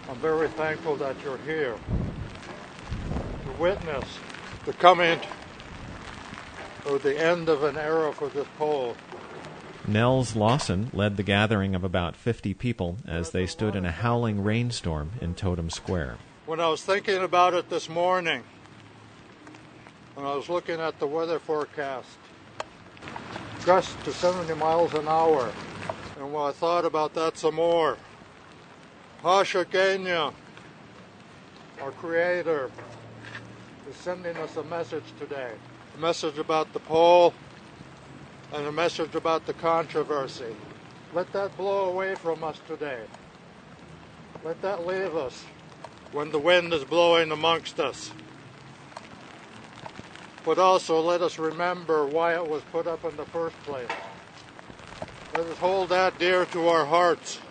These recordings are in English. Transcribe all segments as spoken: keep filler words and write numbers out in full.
I'm very thankful that you're here to witness the coming or the end of an era for this pole. Nels Lawson led the gathering of about fifty people as they stood in a howling rainstorm in Totem Square. When I was thinking about it this morning, when I was looking at the weather forecast, gusts to seventy miles an hour, and when I thought about that some more, Hasha Kenya, our Creator, is sending us a message today. A message about the pole and a message about the controversy. Let that blow away from us today. Let that leave us when the wind is blowing amongst us. But also let us remember why it was put up in the first place. Let us hold that dear to our hearts.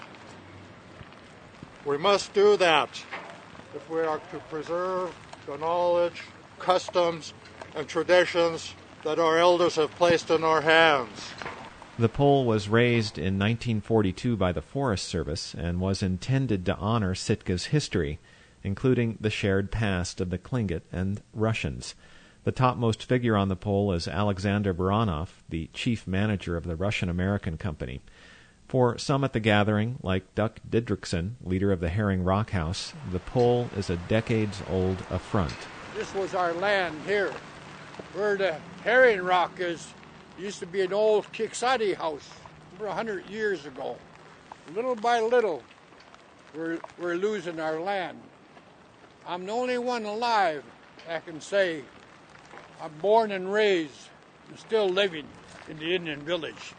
We must do that if we are to preserve the knowledge, customs, and traditions that our elders have placed in our hands. The pole was raised in nineteen forty-two by the Forest Service and was intended to honor Sitka's history, including the shared past of the Tlingit and Russians. The topmost figure on the pole is Alexander Baranov, the chief manager of the Russian-American Company. For some at the gathering, like Duck Didrikson, leader of the Herring Rock House, the pole is a decades-old affront. This was our land here, where the Herring Rock is. Used to be an old Kiksadi house over a hundred years ago. Little by little, we're, we're losing our land. I'm the only one alive that can say I'm born and raised and still living in the Indian village.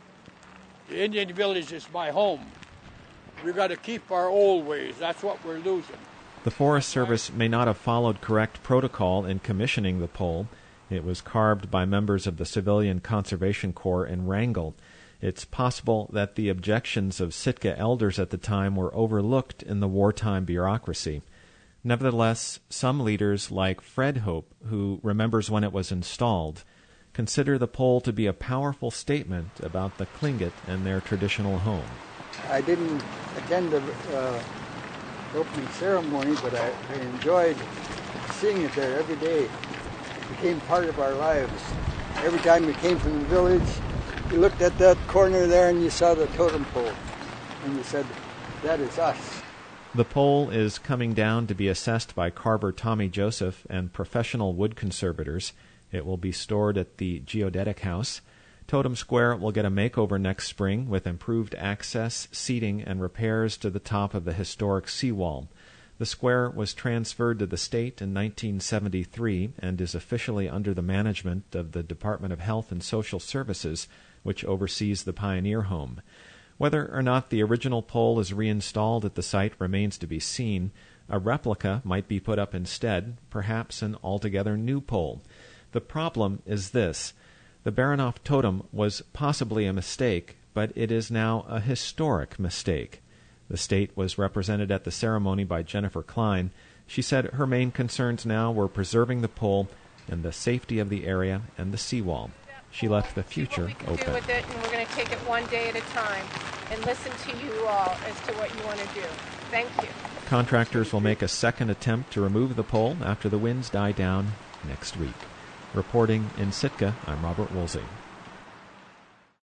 The Indian village is my home. We've got to keep our old ways. That's what we're losing. The Forest Service may not have followed correct protocol in commissioning the pole. It was carved by members of the Civilian Conservation Corps in Wrangell. It's possible that the objections of Sitka elders at the time were overlooked in the wartime bureaucracy. Nevertheless, some leaders like Fred Hope, who remembers when it was installed, consider the pole to be a powerful statement about the Tlingit and their traditional home. I didn't attend the uh, opening ceremony, but I, I enjoyed seeing it there every day. It became part of our lives. Every time we came from the village, you looked at that corner there and you saw the totem pole, and you said, that is us. The pole is coming down to be assessed by carver Tommy Joseph and professional wood conservators. It will be stored at the Geodetic House. Totem Square will get a makeover next spring with improved access, seating, and repairs to the top of the historic seawall. The square was transferred to the state in nineteen seventy-three and is officially under the management of the Department of Health and Social Services, which oversees the Pioneer Home. Whether or not the original pole is reinstalled at the site remains to be seen. A replica might be put up instead, perhaps an altogether new pole. The problem is this. The Baranov totem was possibly a mistake, but it is now a historic mistake. The state was represented at the ceremony by Jennifer Klein. She said her main concerns now were preserving the pole and the safety of the area and the seawall. She left the future open. Do with it, and we're going to take it one day at a time and listen to you all as to what you want to do. Thank you. Contractors will make a second attempt to remove the pole after the winds die down next week. Reporting in Sitka, I'm Robert Woolsey.